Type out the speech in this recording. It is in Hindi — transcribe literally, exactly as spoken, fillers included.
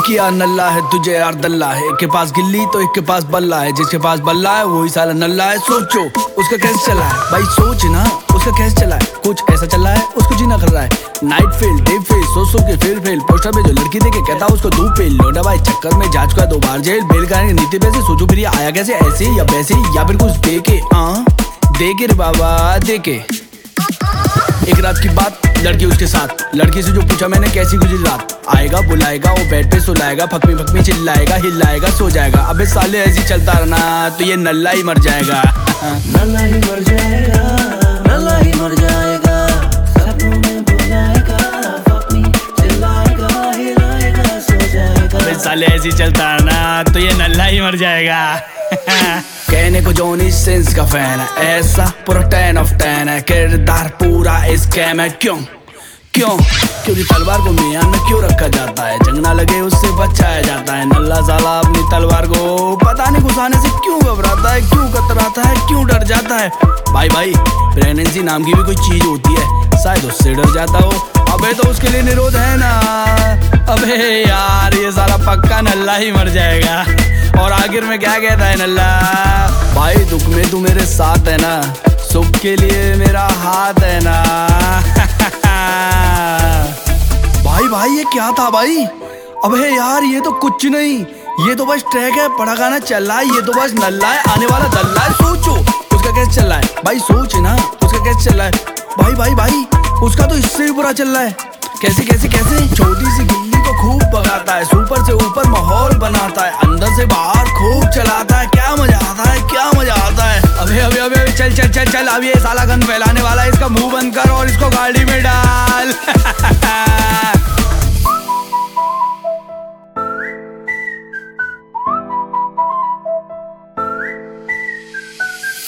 एक यार नल्ला है, तुझे यार दल्ला है। एक के पास गिल्ली तो एक के पास बल्ला है। जिसके पास बल्ला है वही साला नल्ला है। सोचो उसका कैसे चला है भाई, सोच ना उसका कैसे चला है। कुछ ऐसा चला है उसको जीना कर रहा है। नाइट फेल डे फेल सोच सोच के फिर फेल। पोस्टर पे जो लड़की देखे कहता उसको दू फेल। लोडा भाई चक्कर में जांच का दो बार जेल। बेल गाने नीति पैसे सोचो फिर ये आया कैसे, ऐसे या वैसे या फिर कुछ दे के। हाँ दे के रे बाबा दे के। एक रात की बात, लड़की उसके साथ। लड़की से जो पूछा मैंने कैसी गुजरी रात। आएगा बुलाएगा वो बेड पे सुलाएगा। फकमी फकमी चिल्लाएगा हिलाएगा सो जाएगा। अबे साले ऐसी चलता रहना तो ये नल्ला ही मर जाएगा। नल्ला ही मर जाएगा, नल्ला ही मर जाएगा। सपनों में बुलाएगा, फकमी चिल्लाएगा हिलाएगा सो जाएगा। अबे साले ऐसी चलता रहना तो ये नल्ला ही मर जाएगा। कहने को जोनी सिंस का फैन है, ऐसा पूरा टेन ऑफ टेन है। किरदार पूरा स्कैम है। क्यों क्यों क्योंकि तलवार को मियां में क्यों रखा जाता है। जंग ना लगे उससे बचाया जाता है। नल्ला साला अपनी तलवार को पता नहीं घुसाने से क्यों घबराता है, क्यों कतराता है, क्यों डर जाता है। भाई भाई प्रेगनेंसी नाम की भी कोई चीज होती है, शायद उससे डर जाता हो। अबे तो उसके लिए निरोध है ना। अबे यार ये साला पक्का नल्ला ही मर जाएगा। और आखिर में क्या कहता है नल्ला, भाई दुख में तू मेरे साथ है ना, सुख के लिए मेरा हाथ है ना। भाई भाई ये क्या था भाई। अबे यार ये तो कुछ नहीं, ये तो बस ट्रैक है, पड़ा गाना चल रहा है। ये तो बस नल्ला है, आने वाला दल्ला है। सोचो उसका कैसे चल रहा है भाई, सोच ना उसका कैसे चल रहा है। भाई भाई भाई उसका तो इससे भी बुरा चल रहा है। कैसे कैसे कैसे छोटी सी गिल्ली को खूब भगाता है, ऊपर से ऊपर माहौल बनाता है, अंदर से बाहर खूब चलाता है। क्या मजा आता है, क्या मजा आता है। अबे अबे अबे अबे चल चल चल चल, अब ये साला गन फैलाने वाला है। इसका मुंह बंद कर और इसको गाड़ी में डाल।